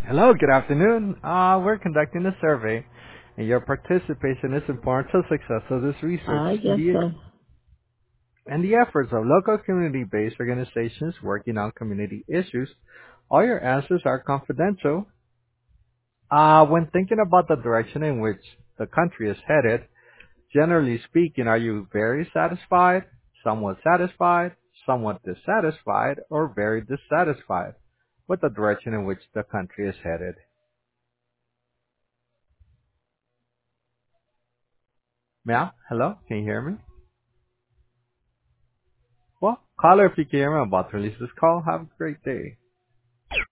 Hello, good afternoon. We're conducting a survey, and your participation is important to the success of this research I guess so. and the efforts of local community-based organizations working on community issues. All your answers are confidential. When thinking about the direction in which the country is headed, generally speaking, are you very satisfied, somewhat satisfied, somewhat dissatisfied, or very dissatisfied with the direction in which the country is headed? Meow? Hello? Can you hear me? Well, caller, if you can hear me, I'm about to release this call. Have a great day.